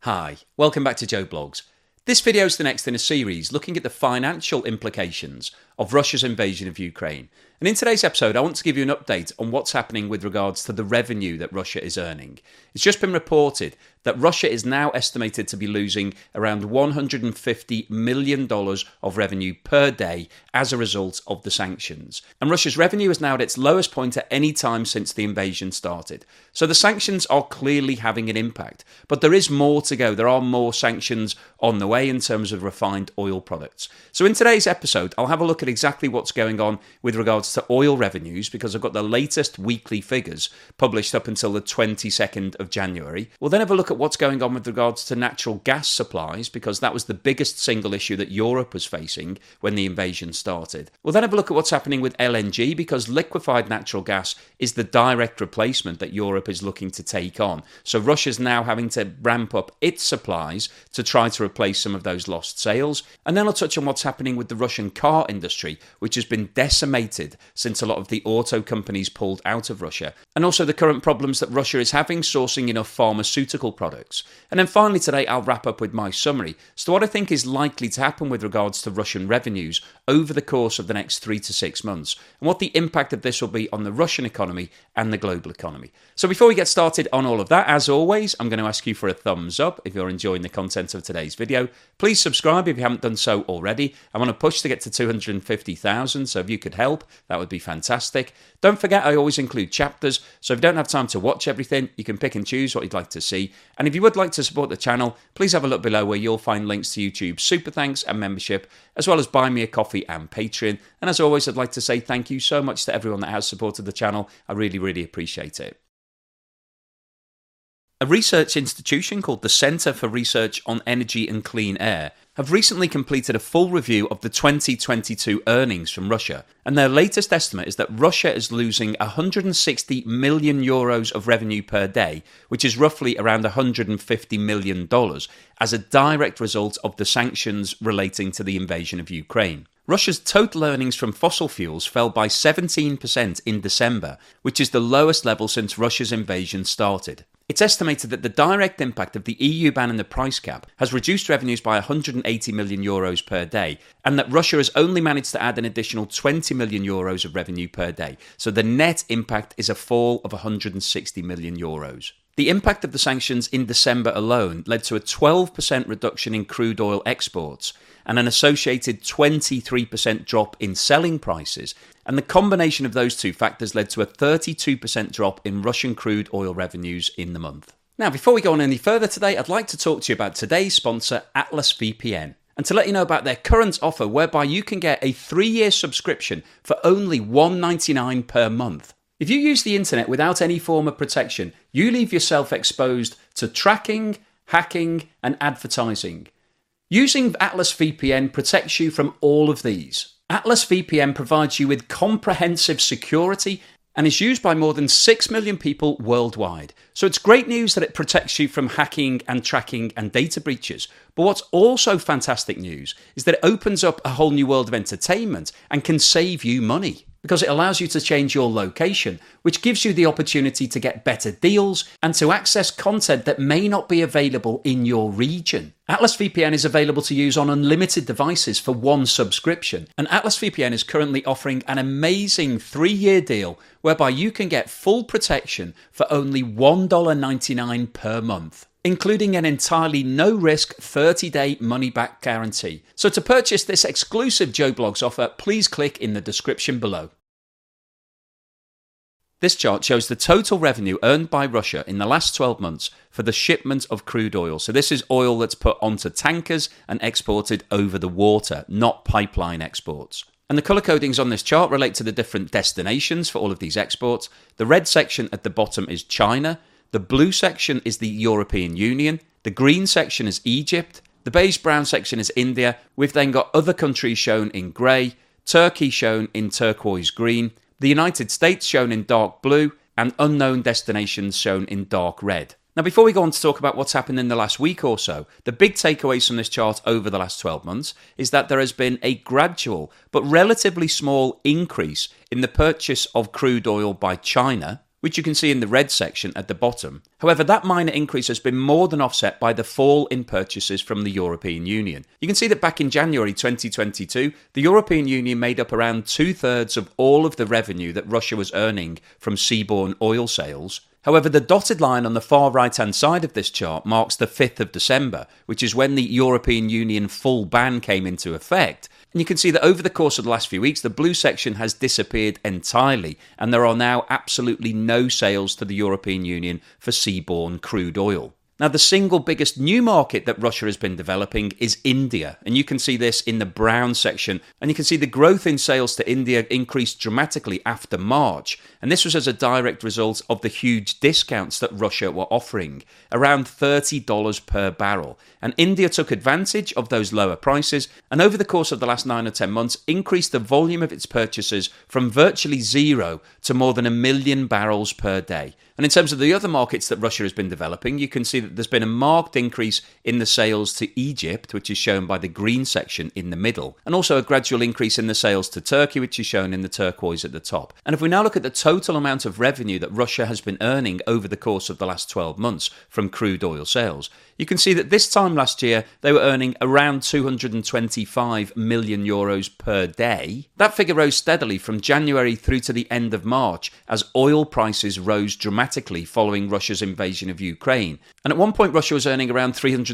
Hi, welcome back to Joe Blogs. This video is the next in a series looking at the financial implications of Russia's invasion of Ukraine. And in today's episode, I want to give you an update on what's happening with regards to the revenue that Russia is earning. It's just been reported that Russia is now estimated to be losing around $150 million of revenue per day as a result of the sanctions. And Russia's revenue is now at its lowest point at any time since the invasion started. So the sanctions are clearly having an impact. But there is more to go. There are more sanctions on the way in terms of refined oil products. So in today's episode, I'll have a look at exactly what's going on with regards to oil revenues, because I've got the latest weekly figures published up until the 22nd of January. We'll then have a look at what's going on with regards to natural gas supplies, because that was the biggest single issue that Europe was facing when the invasion started. We'll then have a look at what's happening with LNG, because liquefied natural gas is the direct replacement that Europe is looking to take on. So Russia's now having to ramp up its supplies to try to replace some of those lost sales. And then I'll touch on what's happening with the Russian car industry, which has been decimated since a lot of the auto companies pulled out of Russia, and also the current problems that Russia is having sourcing enough pharmaceutical products. And then finally today I'll wrap up with my summary as to what I think is likely to happen with regards to Russian revenues over the course of the next 3 to 6 months, and what the impact of this will be on the Russian economy and the global economy. So before we get started on all of that, as always, I'm going to ask you for a thumbs up if you're enjoying the content of today's video. Please subscribe if you haven't done so already. I want to push to get to 250,000, so if you could help, that would be fantastic. Don't forget, I always include chapters, so if you don't have time to watch everything, you can pick and choose what you'd like to see. And if you would like to support the channel, please have a look below where you'll find links to YouTube's Super Thanks and membership, as well as Buy Me a Coffee and Patreon. And as always, I'd like to say thank you so much to everyone that has supported the channel. I really, really appreciate it. A research institution called the Centre for Research on Energy and Clean Air have recently completed a full review of the 2022 earnings from Russia, and their latest estimate is that Russia is losing 160 million euros of revenue per day, which is roughly around $150 million, as a direct result of the sanctions relating to the invasion of Ukraine. Russia's total earnings from fossil fuels fell by 17% in December, which is the lowest level since Russia's invasion started. It's estimated that the direct impact of the EU ban and the price cap has reduced revenues by 180 million euros per day, and that Russia has only managed to add an additional 20 million euros of revenue per day. So the net impact is a fall of 160 million euros. The impact of the sanctions in December alone led to a 12% reduction in crude oil exports and an associated 23% drop in selling prices. And the combination of those two factors led to a 32% drop in Russian crude oil revenues in the month. Now, before we go on any further today, I'd like to talk to you about today's sponsor, Atlas VPN, and to let you know about their current offer whereby you can get a 3-year subscription for only $1.99 per month. If you use the internet without any form of protection, you leave yourself exposed to tracking, hacking, and advertising. Using Atlas VPN protects you from all of these. Atlas VPN provides you with comprehensive security and is used by more than 6 million people worldwide. So it's great news that it protects you from hacking and tracking and data breaches. But what's also fantastic news is that it opens up a whole new world of entertainment and can save you money, because it allows you to change your location, which gives you the opportunity to get better deals and to access content that may not be available in your region. Atlas VPN is available to use on unlimited devices for one subscription, and Atlas VPN is currently offering an amazing 3-year deal whereby you can get full protection for only $1.99 per month, including an entirely no-risk 30-day money-back guarantee. So to purchase this exclusive Joe Blogs offer, please click in the description below. This chart shows the total revenue earned by Russia in the last 12 months for the shipment of crude oil. So this is oil that's put onto tankers and exported over the water, not pipeline exports. And the colour codings on this chart relate to the different destinations for all of these exports. The red section at the bottom is China. The blue section is the European Union. The green section is Egypt. The beige-brown section is India. We've then got other countries shown in grey, Turkey shown in turquoise green, the United States shown in dark blue, and unknown destinations shown in dark red. Now, before we go on to talk about what's happened in the last week or so, the big takeaways from this chart over the last 12 months is that there has been a gradual but relatively small increase in the purchase of crude oil by China, which you can see in the red section at the bottom. However, that minor increase has been more than offset by the fall in purchases from the European Union. You can see that back in January 2022, the European Union made up around 2/3 of all of the revenue that Russia was earning from seaborne oil sales. However, the dotted line on the far right-hand side of this chart marks the 5th of December, which is when the European Union full ban came into effect. And you can see that over the course of the last few weeks, the blue section has disappeared entirely, and there are now absolutely no sales to the European Union for seaborne crude oil. Now, the single biggest new market that Russia has been developing is India, and you can see this in the brown section, and you can see the growth in sales to India increased dramatically after March, and this was as a direct result of the huge discounts that Russia were offering, around $30 per barrel, and India took advantage of those lower prices, and over the course of the last 9 or 10 months increased the volume of its purchases from virtually zero to more than 1 million barrels per day. And in terms of the other markets that Russia has been developing, you can see that there's been a marked increase in the sales to Egypt, which is shown by the green section in the middle, and also a gradual increase in the sales to Turkey, which is shown in the turquoise at the top. And if we now look at the total amount of revenue that Russia has been earning over the course of the last 12 months from crude oil sales, you can see that this time last year they were earning around 225 million euros per day. That figure rose steadily from January through to the end of March as oil prices rose dramatically following Russia's invasion of Ukraine. And at one point Russia was earning around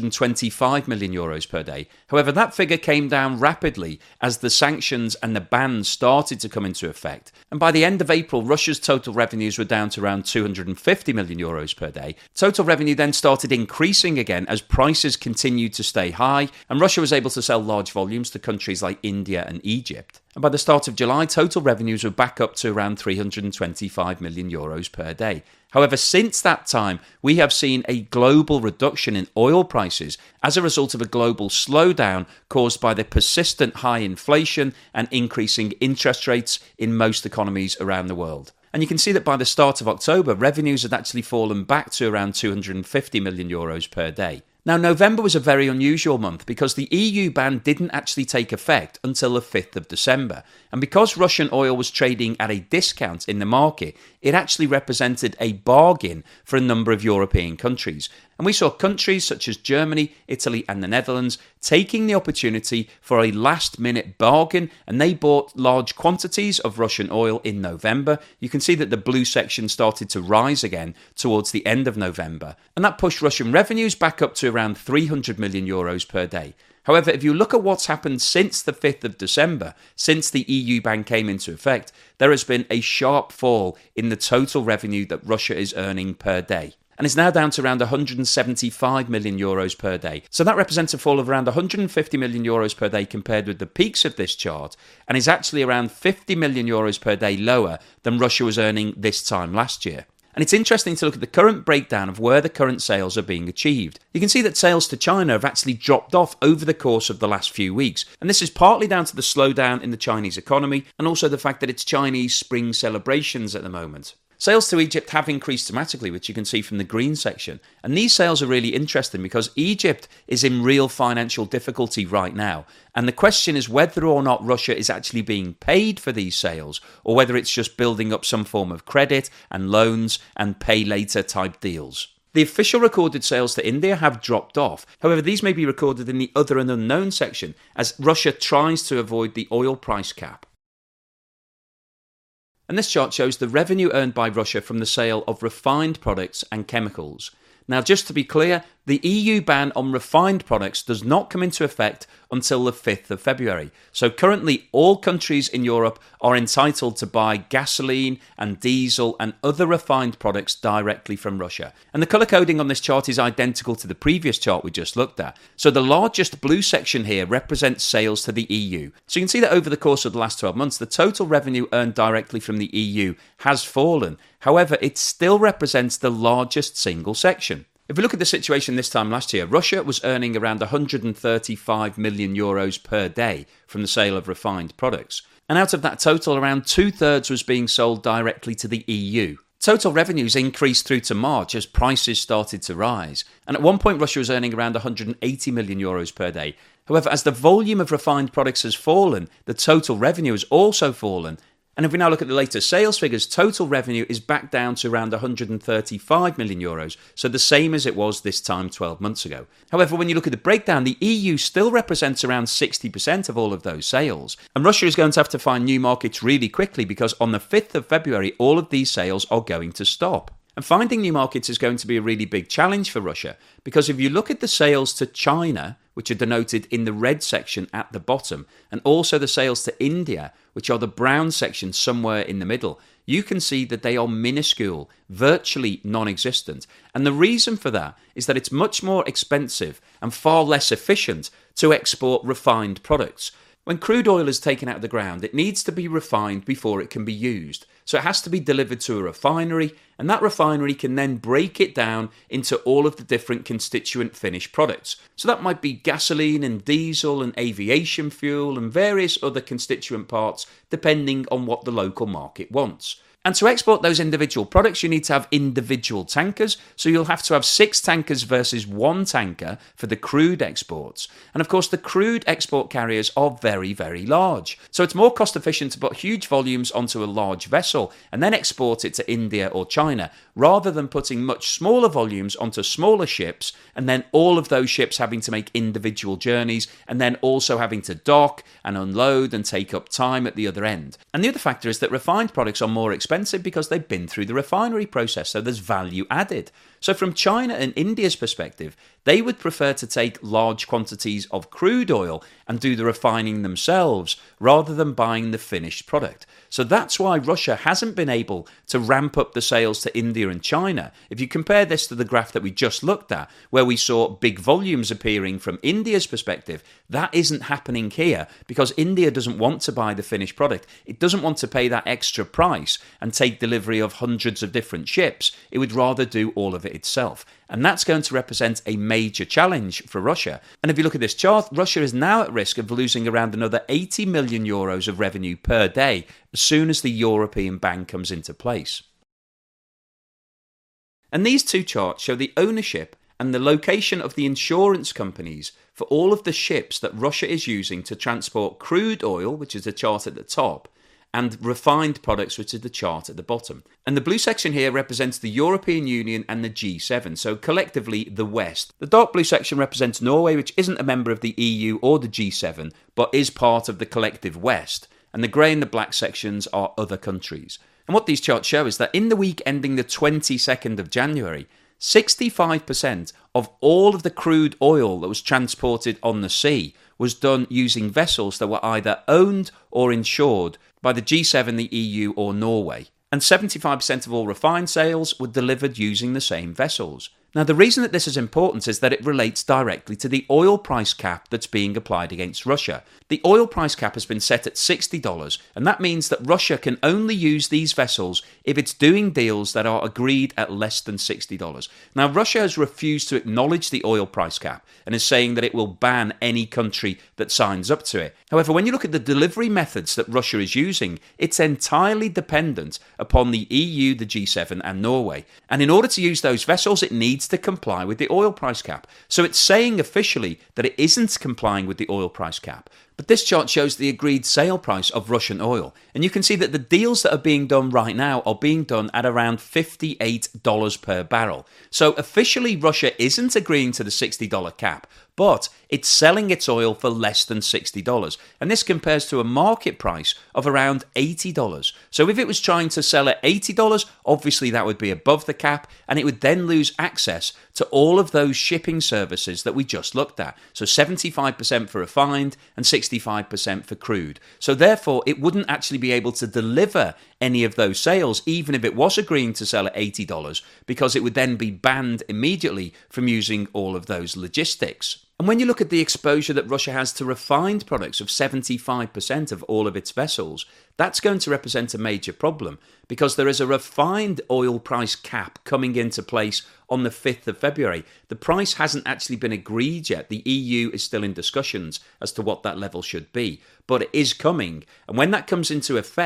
325 million euros per day. However, that figure came down rapidly as the sanctions and the bans started to come into effect. And by the end of April, Russia's total revenues were down to around 250 million euros per day. Total revenue then started increasing again as prices continued to stay high, and Russia was able to sell large volumes to countries like India and Egypt. And by the start of July, total revenues were back up to around 325 million euros per day. However, since that time, we have seen a global reduction in oil prices as a result of a global slowdown caused by the persistent high inflation and increasing interest rates in most economies around the world. And you can see that by the start of October, revenues had actually fallen back to around 250 million euros per day. Now, November was a very unusual month because the EU ban didn't actually take effect until the 5th of December. And because Russian oil was trading at a discount in the market, it actually represented a bargain for a number of European countries. And we saw countries such as Germany, Italy and the Netherlands taking the opportunity for a last-minute bargain, and they bought large quantities of Russian oil in November. You can see that the blue section started to rise again towards the end of November, and that pushed Russian revenues back up to around 300 million euros per day. However, if you look at what's happened since the 5th of December, since the EU ban came into effect, there has been a sharp fall in the total revenue that Russia is earning per day. And it's now down to around 175 million euros per day. So that represents a fall of around 150 million euros per day compared with the peaks of this chart, and is actually around 50 million euros per day lower than Russia was earning this time last year. And it's interesting to look at the current breakdown of where the current sales are being achieved. You can see that sales to China have actually dropped off over the course of the last few weeks. And this is partly down to the slowdown in the Chinese economy and also the fact that it's Chinese spring celebrations at the moment. Sales to Egypt have increased dramatically, which you can see from the green section. And these sales are really interesting because Egypt is in real financial difficulty right now. And the question is whether or not Russia is actually being paid for these sales, or whether it's just building up some form of credit and loans and pay later type deals. The official recorded sales to India have dropped off. However, these may be recorded in the other and unknown section as Russia tries to avoid the oil price cap. And this chart shows the revenue earned by Russia from the sale of refined products and chemicals. Now, just to be clear, the EU ban on refined products does not come into effect until the 5th of February. So currently, all countries in Europe are entitled to buy gasoline and diesel and other refined products directly from Russia. And the colour coding on this chart is identical to the previous chart we just looked at. So the largest blue section here represents sales to the EU. So you can see that over the course of the last 12 months, the total revenue earned directly from the EU has fallen. However, it still represents the largest single section. If we look at the situation this time last year, Russia was earning around 135 million euros per day from the sale of refined products. And out of that total, around 2/3 was being sold directly to the EU. Total revenues increased through to March as prices started to rise. And at one point, Russia was earning around 180 million euros per day. However, as the volume of refined products has fallen, the total revenue has also fallen. And if we now look at the latest sales figures, total revenue is back down to around 135 million euros, so the same as it was this time 12 months ago. However, when you look at the breakdown, the EU still represents around 60% of all of those sales. And Russia is going to have to find new markets really quickly because on the 5th of February, all of these sales are going to stop. And finding new markets is going to be a really big challenge for Russia because if you look at the sales to China, which are denoted in the red section at the bottom, and also the sales to India, which are the brown section somewhere in the middle, you can see that they are minuscule, virtually non-existent. And the reason for that is that it's much more expensive and far less efficient to export refined products. When crude oil is taken out of the ground, it needs to be refined before it can be used. So it has to be delivered to a refinery, and that refinery can then break it down into all of the different constituent finished products. So that might be gasoline and diesel and aviation fuel and various other constituent parts, depending on what the local market wants. And to export those individual products, you need to have individual tankers. So you'll have to have 6 tankers versus 1 tanker for the crude exports. And of course, the crude export carriers are very, very large. So it's more cost efficient to put huge volumes onto a large vessel and then export it to India or China, rather than putting much smaller volumes onto smaller ships and then all of those ships having to make individual journeys and then also having to dock and unload and take up time at the other end. And the other factor is that refined products are more expensive because they've been through the refinery process, so there's value added. So from China and India's perspective, they would prefer to take large quantities of crude oil and do the refining themselves rather than buying the finished product. So that's why Russia hasn't been able to ramp up the sales to India and China. If you compare this to the graph that we just looked at, where we saw big volumes appearing from India's perspective, that isn't happening here because India doesn't want to buy the finished product. It doesn't want to pay that extra price and take delivery of hundreds of different ships. It would rather do all of it itself. And that's going to represent a major challenge for Russia. And if you look at this chart, Russia is now at risk of losing around another 80 million euros of revenue per day as soon as the European ban comes into place. And these two charts show the ownership and the location of the insurance companies for all of the ships that Russia is using to transport crude oil, which is the chart at the top, and refined products, which is the chart at the bottom. And the blue section here represents the European Union and the G7, so collectively the West. The dark blue section represents Norway, which isn't a member of the EU or the G7, but is part of the collective West. And the grey and the black sections are other countries. And what these charts show is that in the week ending the 22nd of January, 65% of all of the crude oil that was transported on the sea was done using vessels that were either owned or insured by the G7, the EU or Norway. And 75% of all refined sales were delivered using the same vessels. Now, the reason that this is important is that it relates directly to the oil price cap that's being applied against Russia. The oil price cap has been set at $60, and that means that Russia can only use these vessels if it's doing deals that are agreed at less than $60. Now, Russia has refused to acknowledge the oil price cap and is saying that it will ban any country that signs up to it. However, when you look at the delivery methods that Russia is using, it's entirely dependent upon the EU, the G7 and Norway. And in order to use those vessels, it needs to comply with the oil price cap. So it's saying officially that it isn't complying with the oil price cap. But this chart shows the agreed sale price of Russian oil. And you can see that the deals that are being done right now are being done at around $58 per barrel. So officially Russia isn't agreeing to the $60 cap, but it's selling its oil for less than $60. And this compares to a market price of around $80. So if it was trying to sell at $80, obviously that would be above the cap, and it would then lose access to all of those shipping services that we just looked at. So 75% for refined and 65% for crude. So therefore, it wouldn't actually be able to deliver any of those sales, even if it was agreeing to sell at $80, because it would then be banned immediately from using all of those logistics. And when you look at the exposure that Russia has to refined products of 75% of all of its vessels, that's going to represent a major problem because there is a refined oil price cap coming into place on the 5th of February. The price hasn't actually been agreed yet. The EU is still in discussions as to what that level should be, but it is coming. And when that comes into effect,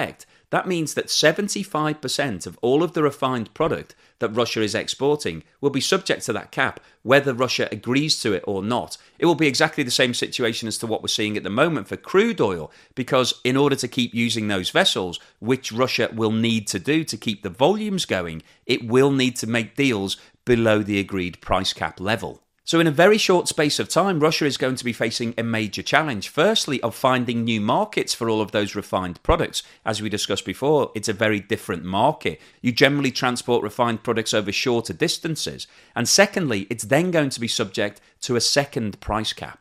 that means that 75% of all of the refined product that Russia is exporting will be subject to that cap, whether Russia agrees to it or not. It will be exactly the same situation as to what we're seeing at the moment for crude oil, because in order to keep using those vessels, which Russia will need to do to keep the volumes going, it will need to make deals below the agreed price cap level. So in a very short space of time, Russia is going to be facing a major challenge. Firstly, of finding new markets for all of those refined products. As we discussed before, it's a very different market. You generally transport refined products over shorter distances. And secondly, it's then going to be subject to a second price cap.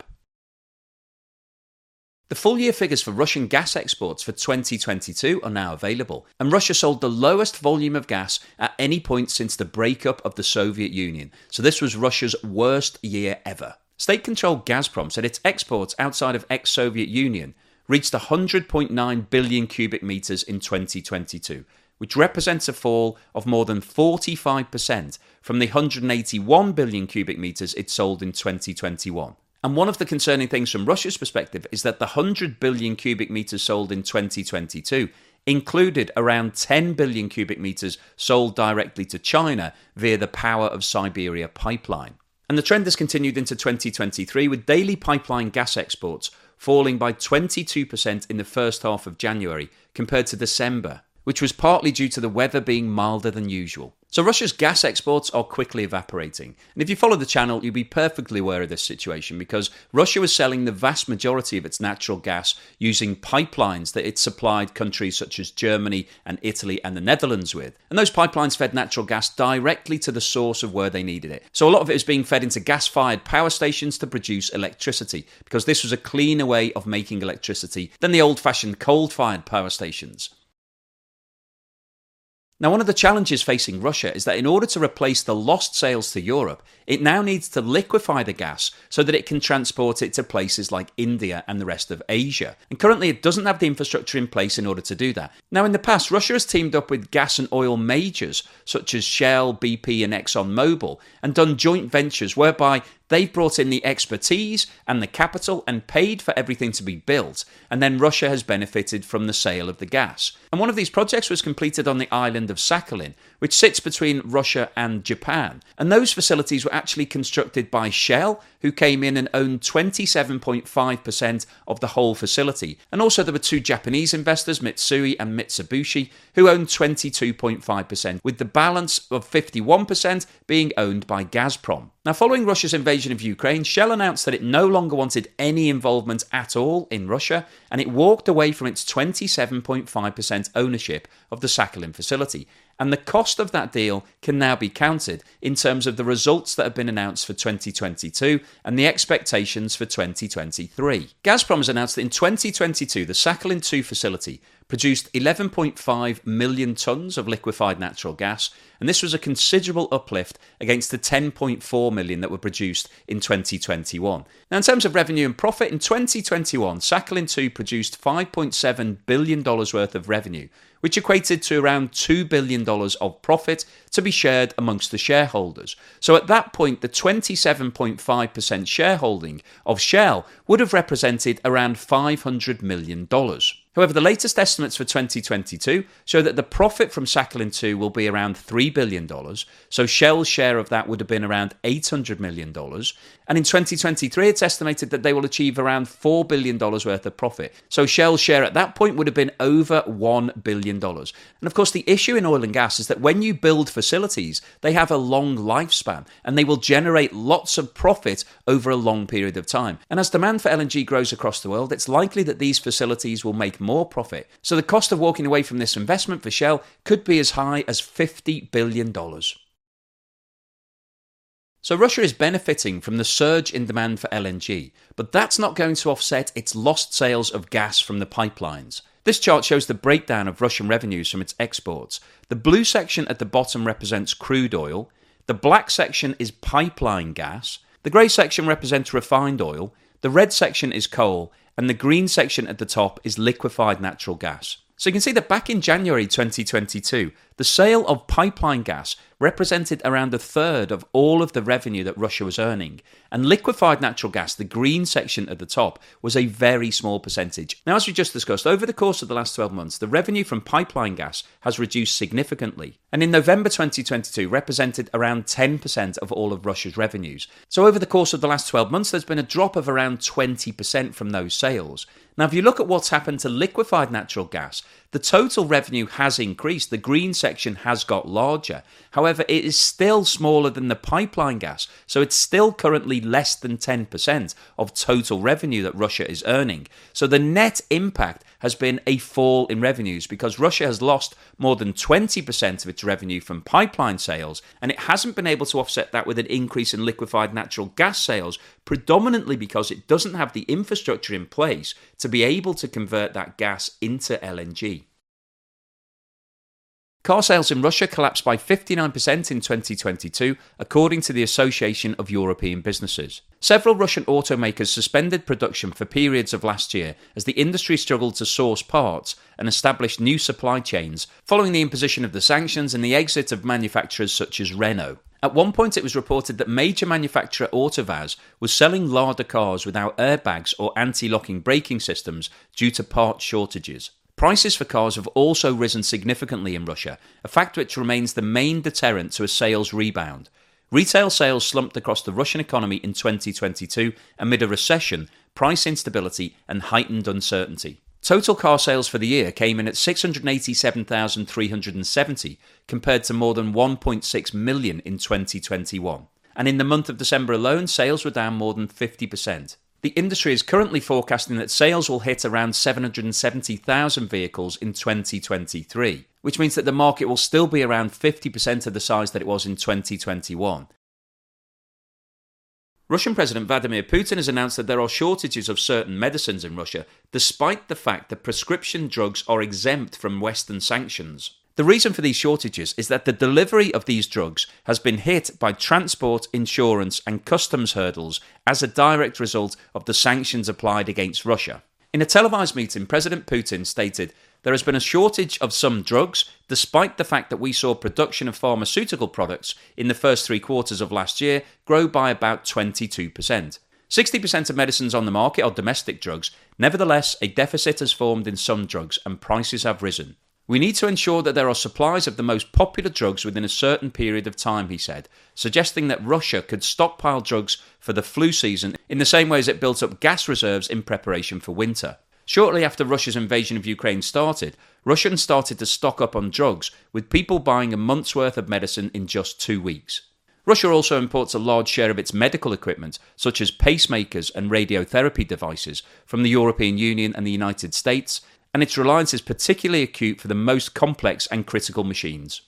The full year figures for Russian gas exports for 2022 are now available, and Russia sold the lowest volume of gas at any point since the breakup of the Soviet Union, so this was Russia's worst year ever. State-controlled Gazprom said its exports outside of ex-Soviet Union reached 100.9 billion cubic meters in 2022, which represents a fall of more than 45% from the 181 billion cubic meters it sold in 2021. And one of the concerning things from Russia's perspective is that the 100 billion cubic meters sold in 2022 included around 10 billion cubic meters sold directly to China via the Power of Siberia pipeline. And the trend has continued into 2023, with daily pipeline gas exports falling by 22% in the first half of January compared to December, which was partly due to the weather being milder than usual. So Russia's gas exports are quickly evaporating. And if you follow the channel, you'll be perfectly aware of this situation, because Russia was selling the vast majority of its natural gas using pipelines that it supplied countries such as Germany and Italy and the Netherlands with. And those pipelines fed natural gas directly to the source of where they needed it. So a lot of it is being fed into gas-fired power stations to produce electricity, because this was a cleaner way of making electricity than the old-fashioned coal-fired power stations. Now, one of the challenges facing Russia is that in order to replace the lost sales to Europe, it now needs to liquefy the gas so that it can transport it to places like India and the rest of Asia. And currently, it doesn't have the infrastructure in place in order to do that. Now, in the past, Russia has teamed up with gas and oil majors such as Shell, BP, and ExxonMobil and done joint ventures whereby they've brought in the expertise and the capital and paid for everything to be built, and then Russia has benefited from the sale of the gas. And one of these projects was completed on the island of Sakhalin, which sits between Russia and Japan. And those facilities were actually constructed by Shell, who came in and owned 27.5% of the whole facility. And also there were two Japanese investors, Mitsui and Mitsubishi, who owned 22.5%, with the balance of 51% being owned by Gazprom. Now, following Russia's invasion of Ukraine, Shell announced that it no longer wanted any involvement at all in Russia, and it walked away from its 27.5% ownership of the Sakhalin facility. And the cost of that deal can now be counted in terms of the results that have been announced for 2022 and the expectations for 2023. Gazprom has announced that in 2022, the Sakhalin 2 facility produced 11.5 million tonnes of liquefied natural gas, and this was a considerable uplift against the 10.4 million that were produced in 2021. Now, in terms of revenue and profit, in 2021, Sakhalin 2 produced $5.7 billion worth of revenue, which equated to around $2 billion of profit to be shared amongst the shareholders. So at that point, the 27.5% shareholding of Shell would have represented around $500 million. However, the latest estimates for 2022 show that the profit from Sakhalin 2 will be around $3 billion, so Shell's share of that would have been around $800 million, and in 2023 it's estimated that they will achieve around $4 billion worth of profit, so Shell's share at that point would have been over $1 billion. And of course, the issue in oil and gas is that when you build facilities, they have a long lifespan, and they will generate lots of profit over a long period of time. And as demand for LNG grows across the world, it's likely that these facilities will make more profit. So the cost of walking away from this investment for Shell could be as high as $50 billion. So Russia is benefiting from the surge in demand for LNG, but that's not going to offset its lost sales of gas from the pipelines. This chart shows the breakdown of Russian revenues from its exports. The blue section at the bottom represents crude oil, the black section is pipeline gas, the grey section represents refined oil, the red section is coal, and the green section at the top is liquefied natural gas. So you can see that back in January 2022, The sale of pipeline gas represented around a third of all of the revenue that Russia was earning, and liquefied natural gas, the green section at the top, was a very small percentage. Now, as we just discussed, over the course of the last 12 months, the revenue from pipeline gas has reduced significantly, and in November 2022 represented around 10% of all of Russia's revenues. So over the course of the last 12 months, there's been a drop of around 20% from those sales. Now, if you look at what's happened to liquefied natural gas, the total revenue has increased. The green section has got larger. However, it is still smaller than the pipeline gas, so it's still currently less than 10% of total revenue that Russia is earning. So the net impact has been a fall in revenues because Russia has lost more than 20% of its revenue from pipeline sales, and it hasn't been able to offset that with an increase in liquefied natural gas sales, predominantly because it doesn't have the infrastructure in place to be able to convert that gas into LNG. Car sales in Russia collapsed by 59% in 2022, according to the Association of European Businesses. Several Russian automakers suspended production for periods of last year as the industry struggled to source parts and establish new supply chains following the imposition of the sanctions and the exit of manufacturers such as Renault. At one point, it was reported that major manufacturer AutoVAZ was selling Lada cars without airbags or anti-locking braking systems due to part shortages. Prices for cars have also risen significantly in Russia, a fact which remains the main deterrent to a sales rebound. Retail sales slumped across the Russian economy in 2022 amid a recession, price instability, and heightened uncertainty. Total car sales for the year came in at 687,370 compared to more than 1.6 million in 2021. And in the month of December alone, sales were down more than 50%. The industry is currently forecasting that sales will hit around 770,000 vehicles in 2023, which means that the market will still be around 50% of the size that it was in 2021. Russian President Vladimir Putin has announced that there are shortages of certain medicines in Russia, despite the fact that prescription drugs are exempt from Western sanctions. The reason for these shortages is that the delivery of these drugs has been hit by transport, insurance, and customs hurdles as a direct result of the sanctions applied against Russia. In a televised meeting, President Putin stated, "There has been a shortage of some drugs, despite the fact that we saw production of pharmaceutical products in the first 3 quarters of last year grow by about 22%. 60% of medicines on the market are domestic drugs. Nevertheless, a deficit has formed in some drugs and prices have risen. We need to ensure that there are supplies of the most popular drugs within a certain period of time," he said, suggesting that Russia could stockpile drugs for the flu season in the same way as it built up gas reserves in preparation for winter. Shortly after Russia's invasion of Ukraine started, Russians started to stock up on drugs, with people buying a month's worth of medicine in just 2 weeks. Russia also imports a large share of its medical equipment, such as pacemakers and radiotherapy devices, from the European Union and the United States, and its reliance is particularly acute for the most complex and critical machines.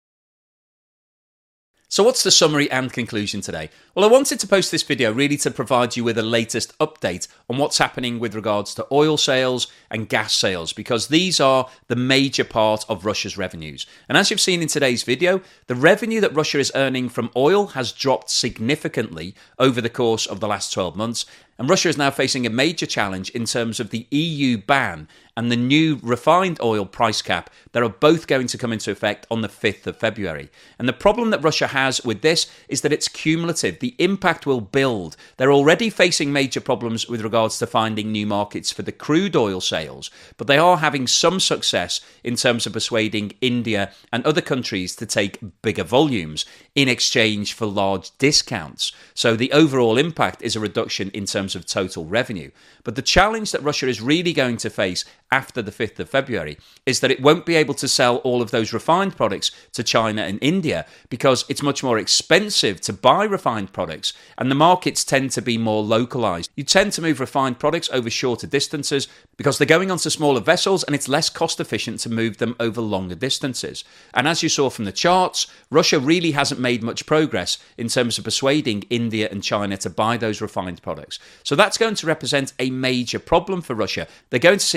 So what's the summary and conclusion today? Well, I wanted to post this video really to provide you with a latest update on what's happening with regards to oil sales and gas sales, because these are the major part of Russia's revenues. And as you've seen in today's video, the revenue that Russia is earning from oil has dropped significantly over the course of the last 12 months. And Russia is now facing a major challenge in terms of the EU ban and the new refined oil price cap that are both going to come into effect on the 5th of February. And the problem that Russia has with this is that it's cumulative. The impact will build. They're already facing major problems with regards to finding new markets for the crude oil sales, but they are having some success in terms of persuading India and other countries to take bigger volumes in exchange for large discounts. So the overall impact is a reduction in terms of total revenue. But the challenge that Russia is really going to face after the 5th of February is that it won't be able to sell all of those refined products to China and India because it's much more expensive to buy refined products and the markets tend to be more localized. You tend to move refined products over shorter distances because they're going onto smaller vessels and it's less cost efficient to move them over longer distances. And as you saw from the charts, Russia really hasn't made much progress in terms of persuading India and China to buy those refined products. So that's going to represent a major problem for Russia. They're going to see a big dip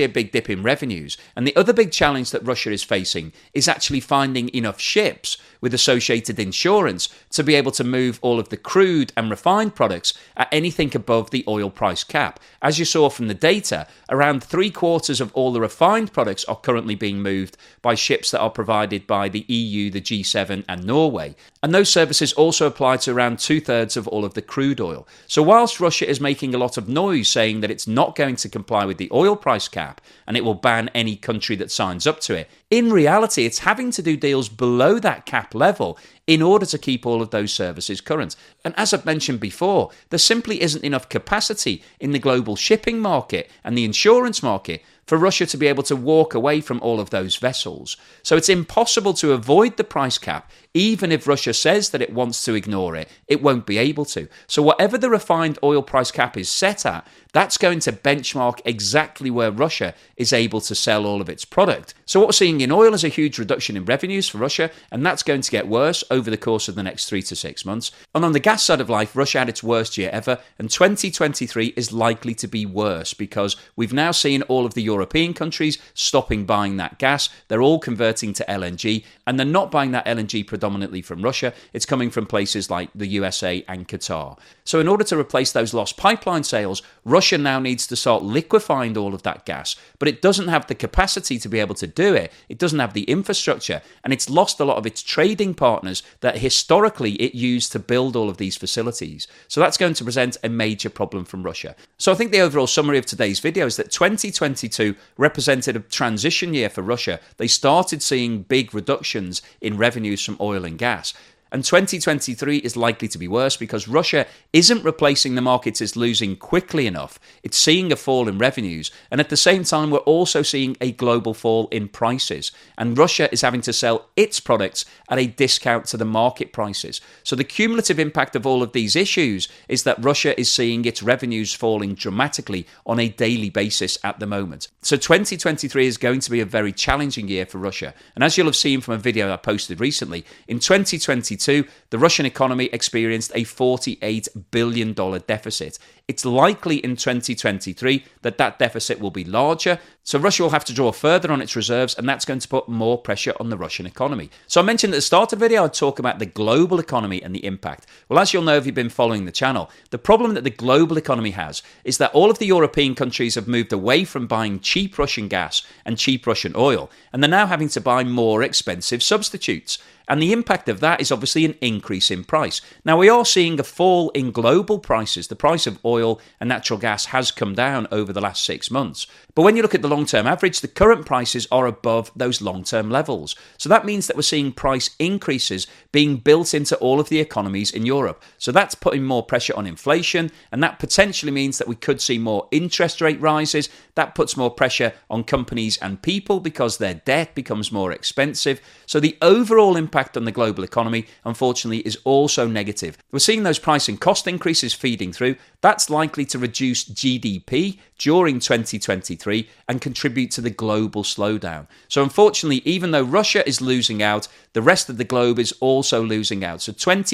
dip in revenues. And the other big challenge that Russia is facing is actually finding enough ships with associated insurance to be able to move all of the crude and refined products at anything above the oil price cap. As you saw from the data, around 3/4 of all the refined products are currently being moved by ships that are provided by the EU, the G7 and Norway. And those services also apply to around 2/3 of all of the crude oil. So whilst Russia is making a lot of noise saying that it's not going to comply with the oil price cap and it will ban any country that signs up to it, in reality it's having to do deals below that cap level in order to keep all of those services current. And as I've mentioned before, there simply isn't enough capacity in the global shipping market and the insurance market for Russia to be able to walk away from all of those vessels. So it's impossible to avoid the price cap. Even if Russia says that it wants to ignore it, it won't be able to. So whatever the refined oil price cap is set at, that's going to benchmark exactly where Russia is able to sell all of its product. So what we're seeing in oil is a huge reduction in revenues for Russia, and that's going to get worse over the course of the next 3 to 6 months. And on the gas side of life, Russia had its worst year ever, and 2023 is likely to be worse because we've now seen all of the European countries stopping buying that gas. They're all converting to LNG, and they're not buying that LNG predominantly from Russia. It's coming from places like the USA and Qatar. So in order to replace those lost pipeline sales, Russia now needs to start liquefying all of that gas, but it doesn't have the capacity to be able to do it. It doesn't have the infrastructure, and it's lost a lot of its trading partners that historically it used to build all of these facilities. So that's going to present a major problem from Russia. So I think the overall summary of today's video is that 2022 represented a transition year for Russia. They started seeing big reductions in revenues from oil and gas. And 2023 is likely to be worse because Russia isn't replacing the markets it's losing quickly enough. It's seeing a fall in revenues. And at the same time, we're also seeing a global fall in prices. And Russia is having to sell its products at a discount to the market prices. So the cumulative impact of all of these issues is that Russia is seeing its revenues falling dramatically on a daily basis at the moment. So 2023 is going to be a very challenging year for Russia. And as you'll have seen from a video I posted recently, in 2022, the Russian economy experienced a $48 billion deficit. It's likely in 2023 that that deficit will be larger, so Russia will have to draw further on its reserves, and that's going to put more pressure on the Russian economy. So I mentioned at the start of the video I'd talk about the global economy and the impact. Well, as you'll know if you've been following the channel, the problem that the global economy has is that all of the European countries have moved away from buying cheap Russian gas and cheap Russian oil, and they're now having to buy more expensive substitutes. And the impact of that is obviously an increase in price. Now, we are seeing a fall in global prices. The price of oil and natural gas has come down over the last 6 months. But when you look at the long-term average, the current prices are above those long-term levels. So that means that we're seeing price increases being built into all of the economies in Europe. So that's putting more pressure on inflation, and that potentially means that we could see more interest rate rises. That puts more pressure on companies and people because their debt becomes more expensive. So the overall impact on the global economy, unfortunately, is also negative. We're seeing those price and cost increases feeding through. That's likely to reduce GDP during 2023 and contribute to the global slowdown. So unfortunately, even though Russia is losing out, the rest of the globe is also losing out. So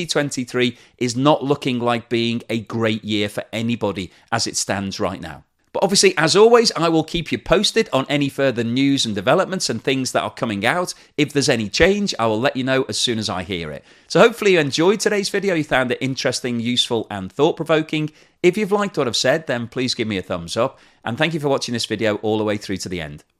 2023 is not looking like being a great year for anybody as it stands right now. But obviously, as always, I will keep you posted on any further news and developments and things that are coming out. If there's any change, I will let you know as soon as I hear it. So hopefully you enjoyed today's video. You found it interesting, useful, and thought-provoking. If you've liked what I've said, then please give me a thumbs up. And thank you for watching this video all the way through to the end.